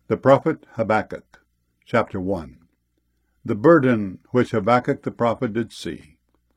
The prophet Habakkuk, chapter 1. The burden which Habakkuk the prophet did see.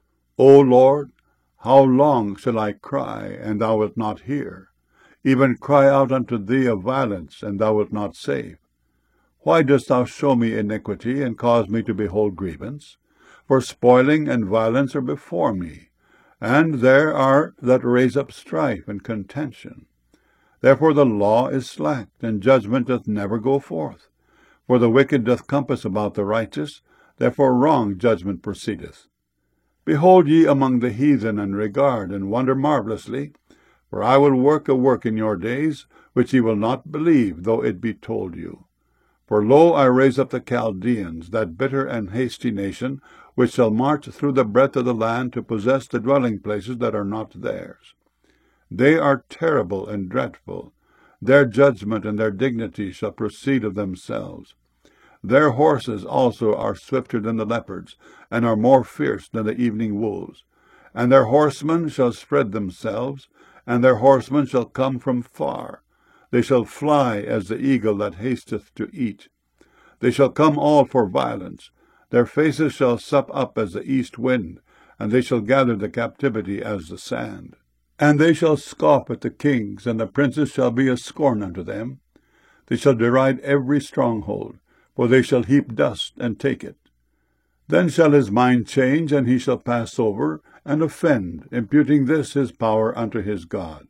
O Lord, how long shall I cry, and thou wilt not hear? Even cry out unto thee of violence, and thou wilt not save. Why dost thou show me iniquity, and cause me to behold grievance? For spoiling and violence are before me, and there are that raise up strife and contention. Therefore the law is slacked, and judgment doth never go forth. For the wicked doth compass about the righteous, therefore wrong judgment proceedeth. Behold ye among the heathen, and regard, and wonder marvellously. For I will work a work in your days, which ye will not believe, though it be told you. For lo, I raise up the Chaldeans, that bitter and hasty nation, which shall march through the breadth of the land to possess the dwelling places that are not theirs. They are terrible and dreadful. Their judgment and their dignity shall proceed of themselves. Their horses also are swifter than the leopards, and are more fierce than the evening wolves. And their horsemen shall spread themselves, and their horsemen shall come from far. They shall fly as the eagle that hasteth to eat. They shall come all for violence. Their faces shall sup up as the east wind, and they shall gather the captivity as the sand. And they shall scoff at the kings, and the princes shall be a scorn unto them. They shall deride every stronghold, for they shall heap dust and take it. Then shall his mind change, and he shall pass over, and offend, imputing this his power unto his God.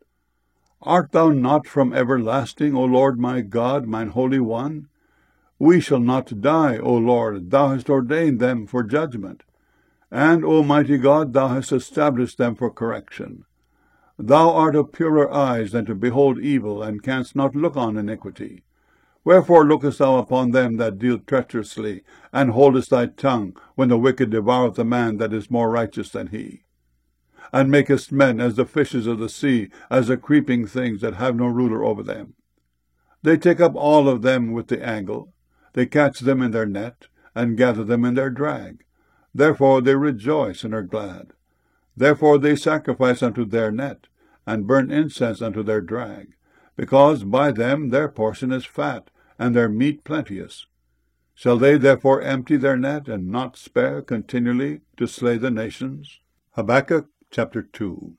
Art thou not from everlasting, O Lord my God, mine Holy One? We shall not die, O Lord, thou hast ordained them for judgment. And, O mighty God, thou hast established them for correction. Thou art of purer eyes than to behold evil, and canst not look on iniquity. Wherefore lookest thou upon them that deal treacherously, and holdest thy tongue, when the wicked devoureth the man that is more righteous than he? And makest men as the fishes of the sea, as the creeping things that have no ruler over them. They take up all of them with the angle. They catch them in their net, and gather them in their drag. Therefore they rejoice and are glad. Therefore they sacrifice unto their net, and burn incense unto their drag, because by them their portion is fat, and their meat plenteous. Shall they therefore empty their net, and not spare continually to slay the nations? Habakkuk chapter 2.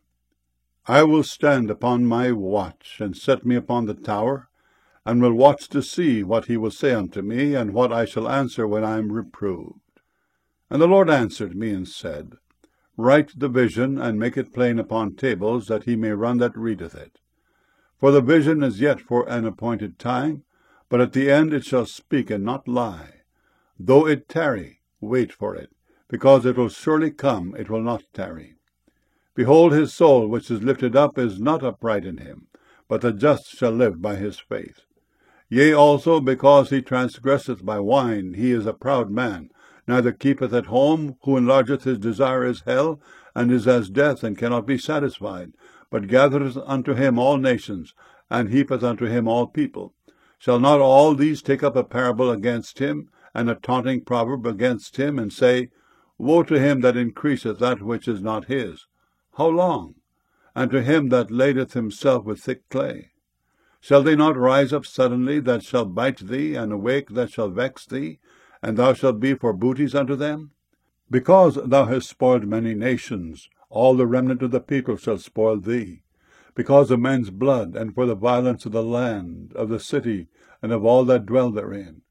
I will stand upon my watch, and set me upon the tower, and will watch to see what he will say unto me, and what I shall answer when I am reproved. And the Lord answered me, and said, Write the vision, and make it plain upon tables, that he may run that readeth it. For the vision is yet for an appointed time, but at the end it shall speak and not lie. Though it tarry, wait for it, because it will surely come, it will not tarry. Behold, his soul which is lifted up is not upright in him, but the just shall live by his faith. Yea, also, because he transgresseth by wine, he is a proud man, neither keepeth at home, who enlargeth his desire as hell, and is as death, and cannot be satisfied, but gathereth unto him all nations, and heapeth unto him all people. Shall not all these take up a parable against him, and a taunting proverb against him, and say, Woe to him that increaseth that which is not his! How long? And to him that ladeth himself with thick clay. Shall they not rise up suddenly that shall bite thee, and awake that shall vex thee, and thou shalt be for booties unto them? Because thou hast spoiled many nations, all the remnant of the people shall spoil thee, because of men's blood, and for the violence of the land, of the city, and of all that dwell therein.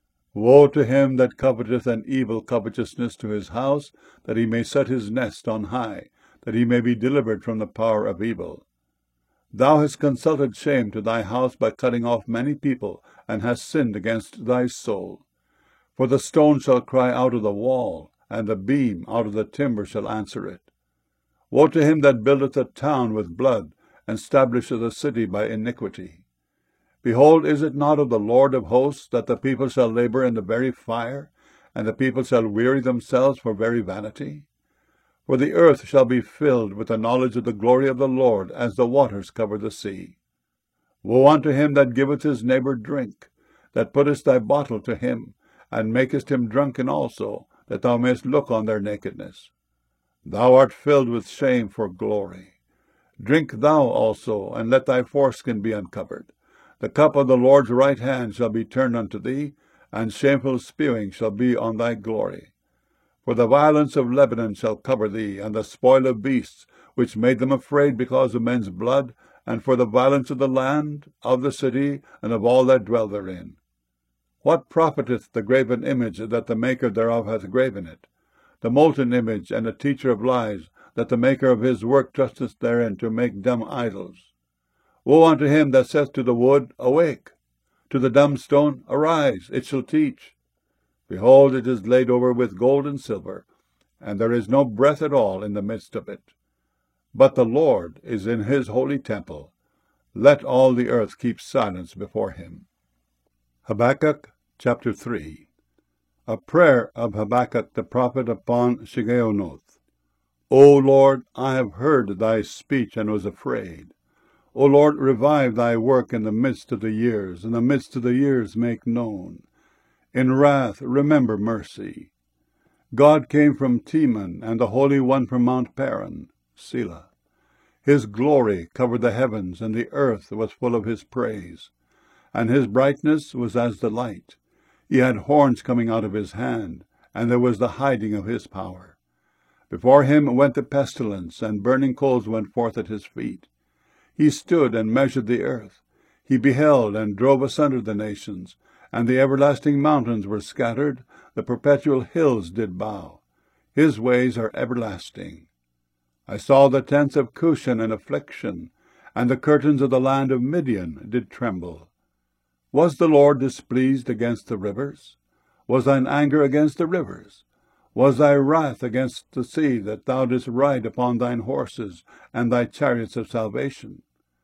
Woe to him that coveteth an evil covetousness to his house, that he may set his nest on high, that he may be delivered from the power of evil. Thou hast consulted shame to thy house by cutting off many people, and hast sinned against thy soul. For the stone shall cry out of the wall, and the beam out of the timber shall answer it. Woe to him that buildeth a town with blood, and stablisheth a city by iniquity. Behold, is it not of the Lord of hosts that the people shall labor in the very fire, and the people shall weary themselves for very vanity? For the earth shall be filled with the knowledge of the glory of the Lord, as the waters cover the sea. Woe unto him that giveth his neighbor drink, that puttest thy bottle to him, and makest him drunken also, that thou mayest look on their nakedness. Thou art filled with shame for glory. Drink thou also, and let thy foreskin be uncovered. The cup of the Lord's right hand shall be turned unto thee, and shameful spewing shall be on thy glory. For the violence of Lebanon shall cover thee, and the spoil of beasts, which made them afraid because of men's blood, and for the violence of the land, of the city, and of all that dwell therein. What profiteth the graven image that the maker thereof hath graven it? The molten image, and a teacher of lies, that the maker of his work trusteth therein to make dumb idols. Woe unto him that saith to the wood, Awake! To the dumb stone, Arise, it shall teach. Behold, it is laid over with gold and silver, and there is no breath at all in the midst of it. But the Lord is in his holy temple. Let all the earth keep silence before him. Habakkuk chapter 3. A prayer of Habakkuk the prophet upon Shigionoth. O Lord, I have heard thy speech and was afraid. O Lord, revive thy work in the midst of the years. In the midst of the years make known. In wrath remember mercy. God came from Teman, and the Holy One from Mount Paran. Selah. His glory covered the heavens, and the earth was full of his praise. And his brightness was as the light. He had horns coming out of his hand, and there was the hiding of his power. Before him went the pestilence, and burning coals went forth at his feet. He stood and measured the earth. He beheld and drove asunder the nations, and the everlasting mountains were scattered, the perpetual hills did bow. His ways are everlasting. I saw the tents of Cushan in affliction, and the curtains of the land of Midian did tremble. Was the Lord displeased against the rivers? Was thine anger against the rivers? Was thy wrath against the sea, that thou didst ride upon thine horses, and thy chariots of salvation?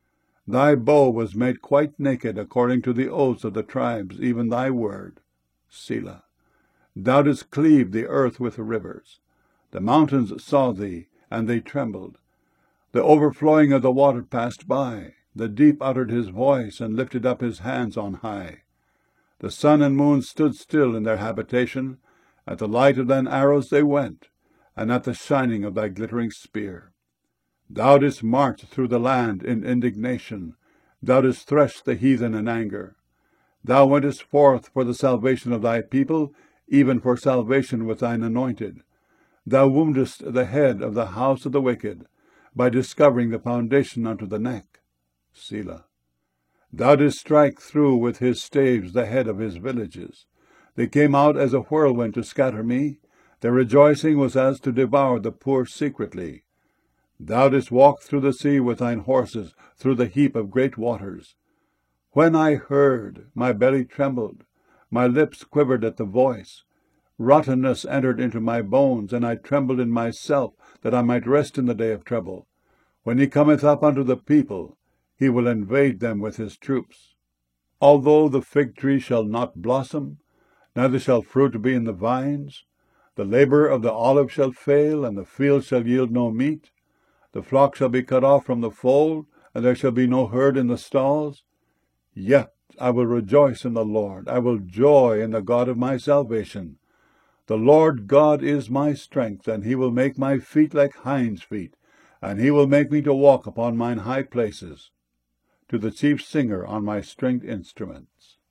Thy bow was made quite naked, according to the oaths of the tribes, even thy word. Selah. Thou didst cleave the earth with rivers. The mountains saw thee, and they trembled. The overflowing of the water passed by. The deep uttered his voice, and lifted up his hands on high. The sun and moon stood still in their habitation. At the light of thine arrows they went, and at the shining of thy glittering spear. Thou didst march through the land in indignation. Thou didst thresh the heathen in anger. Thou wentest forth for the salvation of thy people, even for salvation with thine anointed. Thou woundest the head of the house of the wicked, by discovering the foundation unto the neck. Selah. Thou didst strike through with his staves the head of his villages. They came out as a whirlwind to scatter me. Their rejoicing was as to devour the poor secretly. Thou didst walk through the sea with thine horses, through the heap of great waters. When I heard, my belly trembled, my lips quivered at the voice. Rottenness entered into my bones, and I trembled in myself, that I might rest in the day of trouble. When he cometh up unto the people, he will invade them with his troops. Although the fig tree shall not blossom, neither shall fruit be in the vines, the labor of the olive shall fail, and the field shall yield no meat, the flock shall be cut off from the fold, and there shall be no herd in the stalls, yet I will rejoice in the Lord. I will joy in the God of my salvation. The Lord God is my strength, and he will make my feet like hinds' feet, and he will make me to walk upon mine high places. To the chief singer on my stringed instruments.